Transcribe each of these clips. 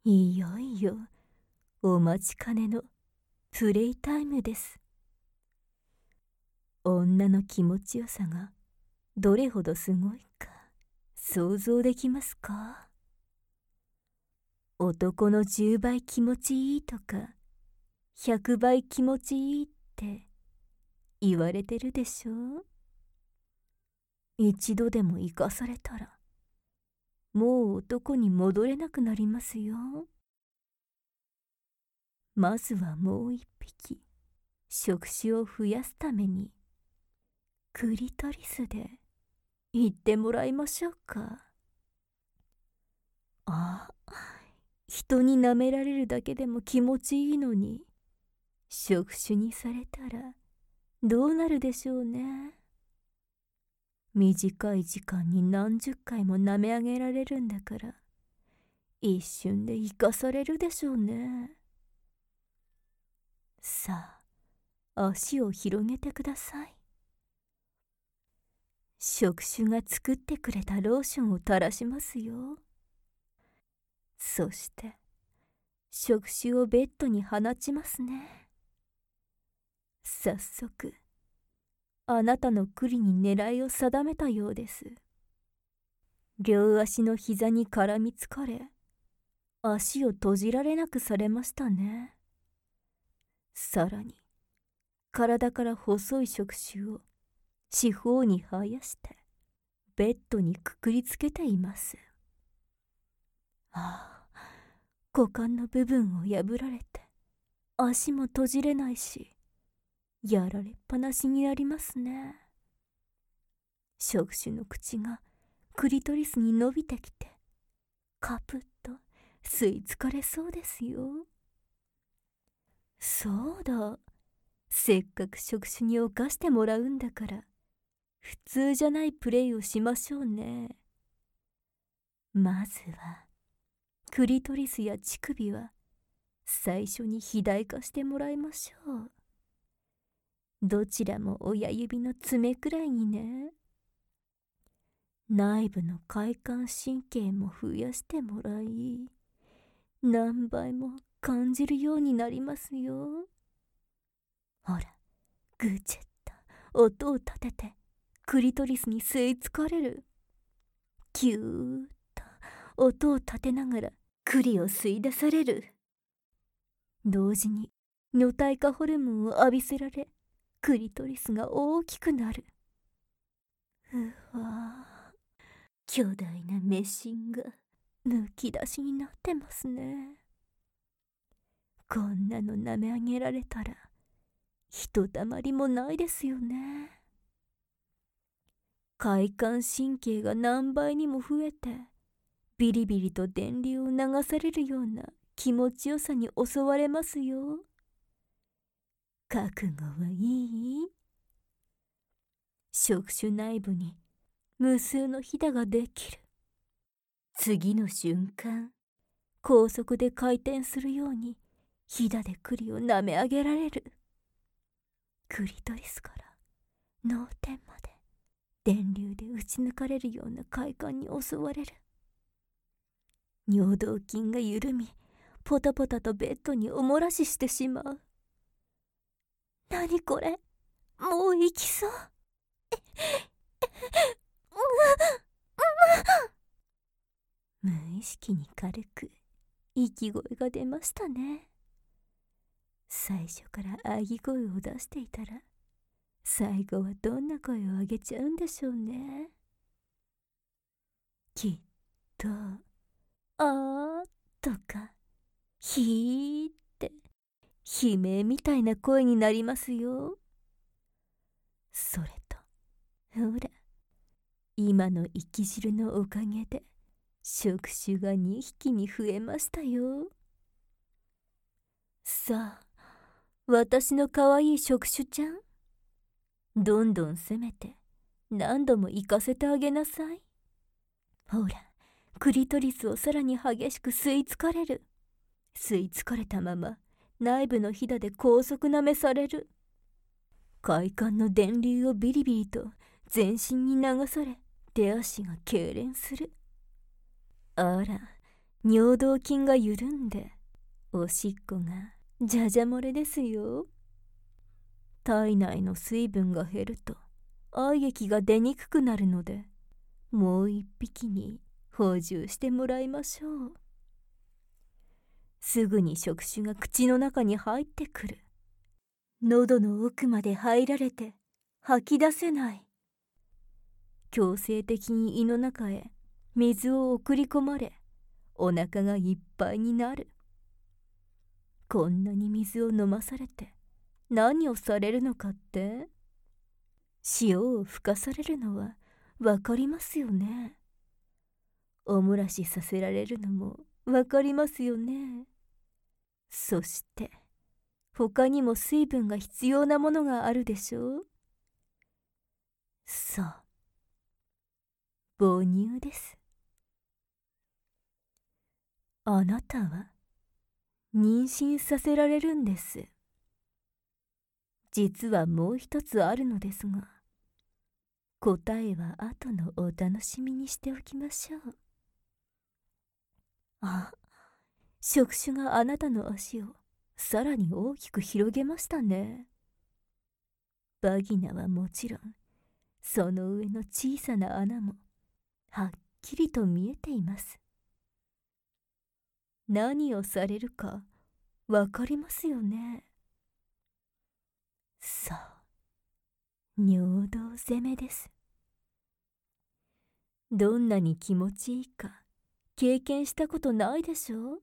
いよいよお待ちかねのプレイタイムです。女の気持ちよさがどれほどすごいか想像できますか？男の10倍気持ちいいとか100倍気持ちいいって言われてるでしょ。一度でも生かされたらもう男に戻れなくなりますよ。まずはもう一匹触手を増やすためにクリトリスで言ってもらいましょうか。人に舐められるだけでも気持ちいいのに触手にされたらどうなるでしょうね。短い時間に何十回も舐め上げられるんだから一瞬で生かされるでしょうね。さあ足を広げてください。触手が作ってくれたローションを垂らしますよ。そして触手をベッドに放ちますね。早速あなたの栗に狙いを定めたようです。両足の膝に絡みつかれ足を閉じられなくされましたね。さらに体から細い触手を四方に生やしてベッドにくくりつけています。股間の部分を破られて足も閉じれないしやられっぱなしになりますね。触手の口がクリトリスに伸びてきてカプッと吸い付かれそうですよ。そうだ、せっかく触手に犯してもらうんだから普通じゃないプレイをしましょうね。まずはクリトリスや乳首は最初に肥大化してもらいましょう。どちらも親指の爪くらいにね。内部の快感神経も増やしてもらい何倍も感じるようになりますよ。ほら、グチェッと音を立ててクリトリスに吸い付かれる。キューッと音を立てながら栗を吸い出される。同時に女体化ホルモンを浴びせられクリトリスが大きくなる。うわぁ、巨大なメシンがむき出しになってますね。こんなの舐め上げられたらひとたまりもないですよね。快感神経が何倍にも増えてビリビリと電流を流されるような気持ちよさに襲われますよ。覚悟はいい？触手内部に無数のひだができる。次の瞬間高速で回転するようにひだで栗を舐め上げられる。クリトリスから脳天まで電流で打ち抜かれるような快感に襲われる。尿道筋が緩みポタポタとベッドにおもらししてしまう。何これ、もう行きそう。無意識に軽く息声が出ましたね。最初からあぎ声を出していたら最後はどんな声を上げちゃうんでしょうね。きっとあーとかひーって悲鳴みたいな声になりますよ。それとほら、今の生き汁のおかげで触手が2匹に増えましたよ。さあ私のかわいい触手ちゃん、どんどん攻めて何度も行かせてあげなさい。ほら、クリトリスをさらに激しく吸い付かれる。吸い付かれたまま内部のひだで高速舐めされる。快感の電流をビリビリと全身に流され手足が痙攣する。あら、 尿道筋が緩んで、おしっこがじゃじゃ漏れですよ。体内の水分が減ると愛液が出にくくなるので、もう一匹に補充してもらいましょう。すぐに触手が口の中に入ってくる。喉の奥まで入られて吐き出せない。強制的に胃の中へ水を送り込まれ、お腹がいっぱいになる。こんなに水を飲まされて何をされるのかって？塩を吹かされるのはわかりますよね。お漏らしさせられるのもわかりますよね。そして他にも水分が必要なものがあるでしょう。そう、母乳です。あなたは妊娠させられるんです。実はもう一つあるのですが、答えは後のお楽しみにしておきましょう。あ、触手があなたの足をさらに大きく広げましたね。バギナはもちろん、その上の小さな穴もはっきりと見えています。何をされるかわかりますよね。さあ、尿道攻めです。どんなに気持ちいいか経験したことないでしょ。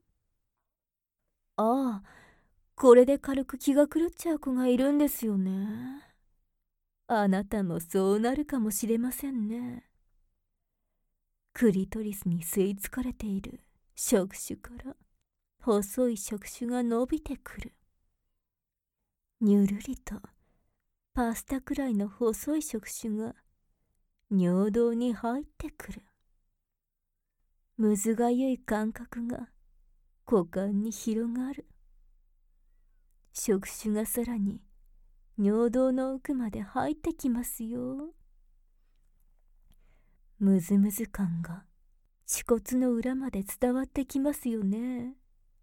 ああ、これで軽く気が狂っちゃう子がいるんですよね。あなたもそうなるかもしれませんね。クリトリスに吸い付かれている触手から細い触手が伸びてくる。にゅるりとパスタくらいの細い触手が尿道に入ってくる。むずがゆい感覚が股間に広がる。触手がさらに尿道の奥まで入ってきますよ。むずむず感が恥骨の裏まで伝わってきますよね。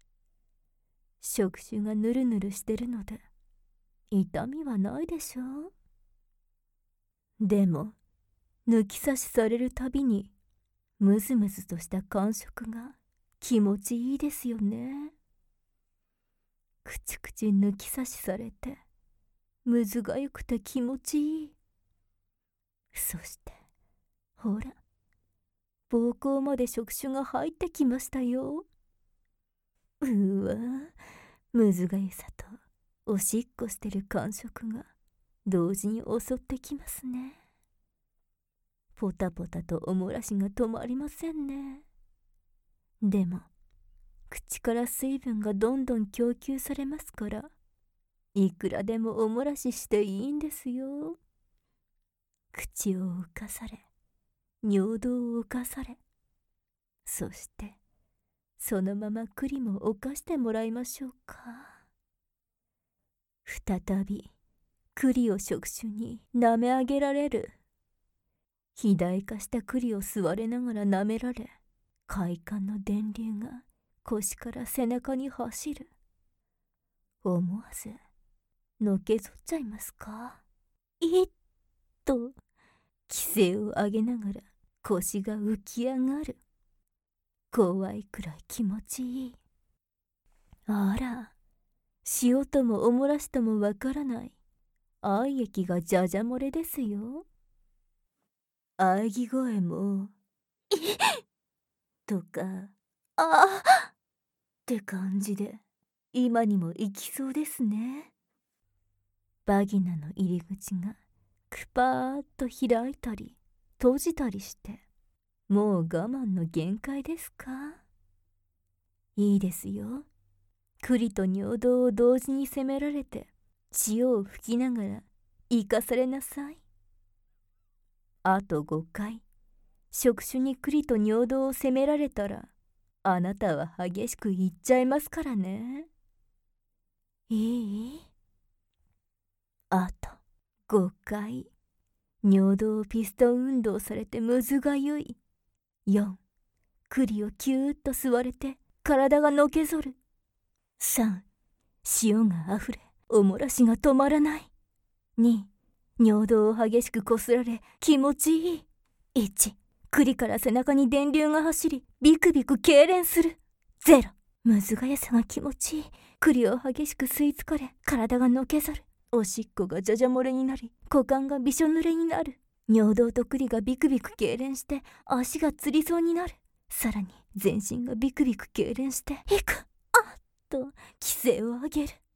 触手がぬるぬるしてるので痛みはないでしょう。でも抜き差しされるたびにむずむずとした感触が気持ちいいですよね。くちくち抜き差しされてむずがゆくて気持ちいい。そしてほら、膀胱まで触手が入ってきましたよ。うわ、むずがゆさとおしっこしてる感触が同時に襲ってきますね。ポタポタとお漏らしが止まりませんね。でも口から水分がどんどん供給されますから、いくらでもお漏らししていいんですよ。口を浮かされ、尿道を浮かされ、そしてそのまま栗も犯してもらいましょうか。再び栗を触手に舐め上げられる。肥大化した栗を吸われながら舐められ、快感の電流が腰から背中に走る。思わずのけぞっちゃいますか。いっと気勢を上げながら腰が浮き上がる。怖いくらい気持ちいい。あら、塩ともおもらしともわからない愛液がじゃじゃ漏れですよ。喘ぎ声もとかあって感じで今にも行きそうですね。バギナの入り口がくぱーっと開いたり閉じたりして、もう我慢の限界ですか。いいですよ。栗と尿道を同時に攻められて血を吹きながら生かされなさい。あと5回触手に栗と尿道を攻められたら、あなたは激しくいっちゃいますからね。いい？あと5回尿道をピストン運動されてむずがゆい。4、 栗をキューッと吸われて体がのけぞる。3、潮があふれおもらしが止まらない。2、尿道を激しくこすられ気持ちいい。1、栗から背中に電流が走りビクビク痙攣する。0、むずがやさが気持ちいい。栗を激しく吸い付かれ体がのけぞる。おしっこがじゃじゃ漏れになり股間がびしょ濡れになる。尿道と栗がビクビク痙攣して足がつりそうになる。さらに全身がビクビク痙攣していく、あっと気勢を上げる。